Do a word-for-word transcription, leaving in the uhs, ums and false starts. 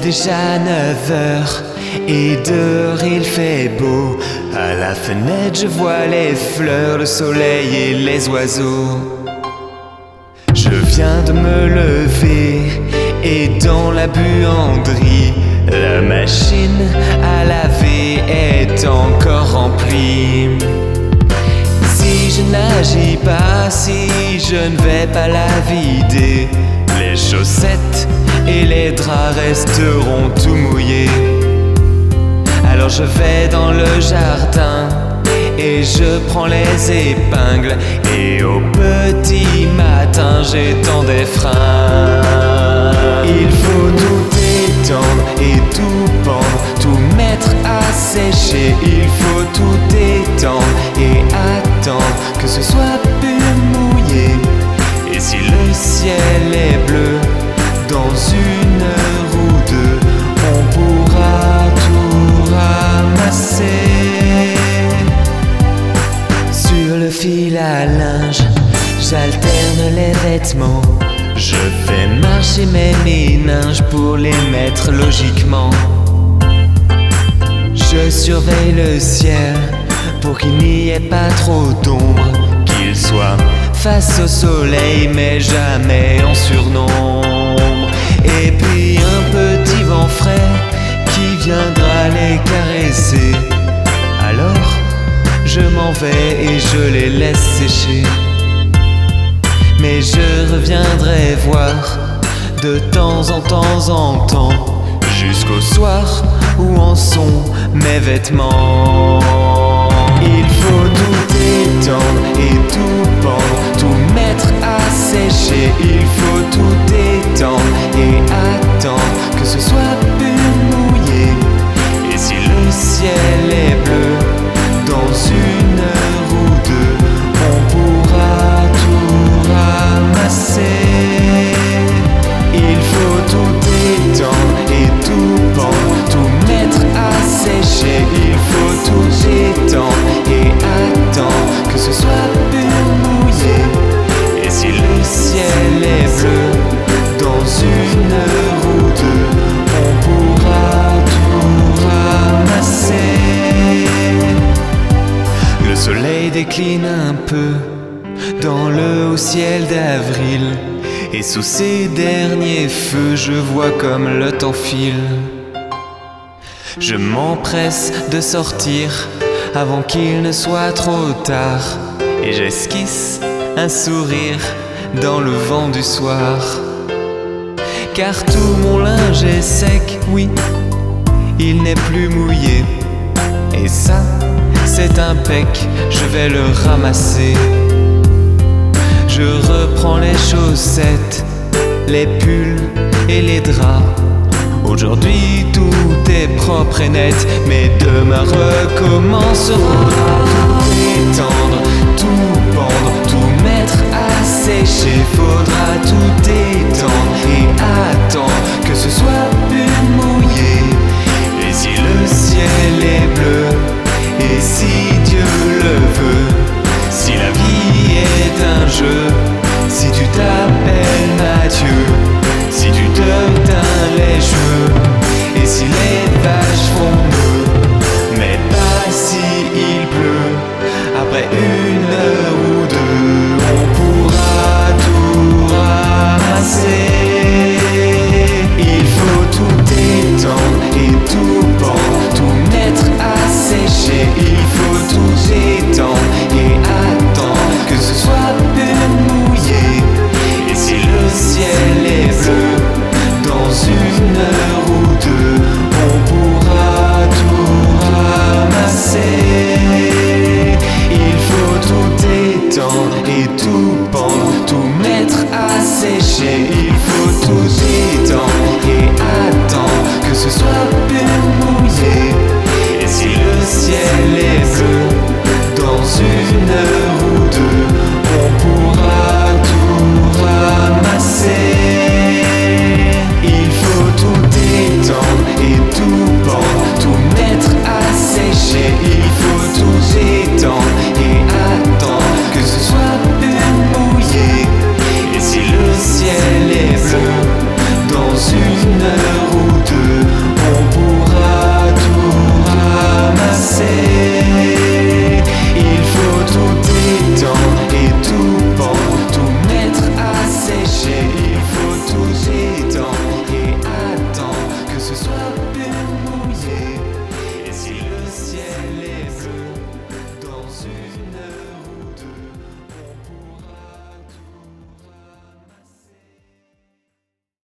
déjà neuf heures et dehors il fait beau. À la fenêtre je vois les fleurs, le soleil et les oiseaux. Je viens de me lever et dans la buanderie, la machine à laver est encore remplie. Si je n'agis pas, si je ne vais pas la vider, les chaussettes et les draps resteront tout mouillés. Alors je vais dans le jardin et je prends les épingles, et au petit matin j'étends des freins. Il faut tout étendre et tout pendre, tout mettre à sécher. Il faut tout étendre et attendre que ce soit plus mouillé. Et si le ciel est bleu, dans une heure ou deux, on pourra tout ramasser. Sur le fil à linge, j'alterne les vêtements. Je fais marcher mes méninges pour les mettre logiquement. Je surveille le ciel pour qu'il n'y ait pas trop d'ombre, qu'il soit face au soleil mais jamais en surnombre. Et puis un petit vent frais qui viendra les caresser. Alors je m'en vais et je les laisse sécher. Mais je reviendrai voir de temps en temps en temps, jusqu'au soir où en sont mes vêtements. Il faut tout étendre et tout pendre, tout mettre à sécher. Il faut tout étendre et attendre que ce soit plus mouillé. Et si le ciel est bleu, dans une heure ou deux, on pourra tout ramasser. Il faut tout étendre et tout pendre, tout mettre à sécher. Il faut tout étendre et attendre que ce soit plus mouillé. Et si le ciel est bleu, dans une heure ou deux, on pourra tout ramasser. Le soleil décline un peu dans le haut ciel d'avril, et sous ces derniers feux je vois comme le temps file. Je m'empresse de sortir avant qu'il ne soit trop tard, et j'esquisse un sourire dans le vent du soir. Car tout mon linge est sec, oui, il n'est plus mouillé. Et ça, c'est impec, je vais le ramasser. Je reprends les chaussettes, les pulls et les draps. Aujourd'hui tout est propre et net, mais demain recommencera. Tout étendre, tout pendre, tout mettre à sécher. Faudra tout étendre et attendre que ce soit plus mouillé. Et si le ciel est bleu,